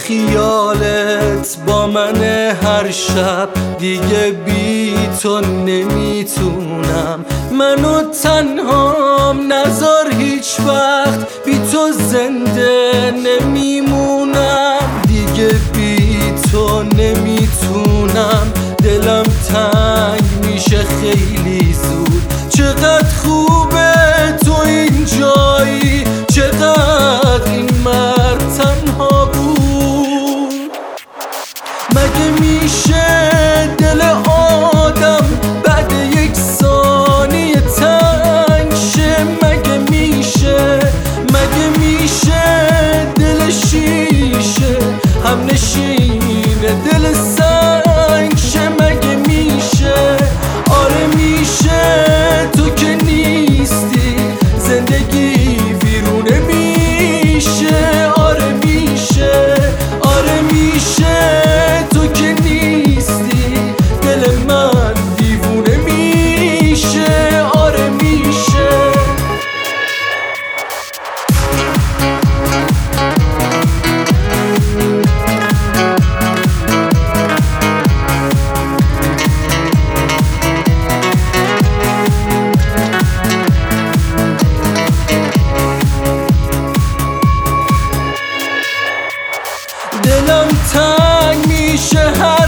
خیالت با من هر شب، دیگه بی تو نمیتونم. منو تنهام نذار هیچ وقت، بی تو زنده نمیمونم. دیگه بی تو نمیتونم، دلم تنگ میشه خیلی زود. چقدر خوبه تو اینجایی، چقدر این مرد تنها بود. مگه میشه دل آدم بعد یک ثانیه تنگ شه؟ مگه میشه دل شیشه هم نشین دل سنگ شه؟ مگه میشه؟ آره میشه. تو که نیستی زندگی ویرونه میشه. آره میشه، آره میشه. تو که نیستی دل من دیوونه میشه. آره میشه. دلم تنگ میشه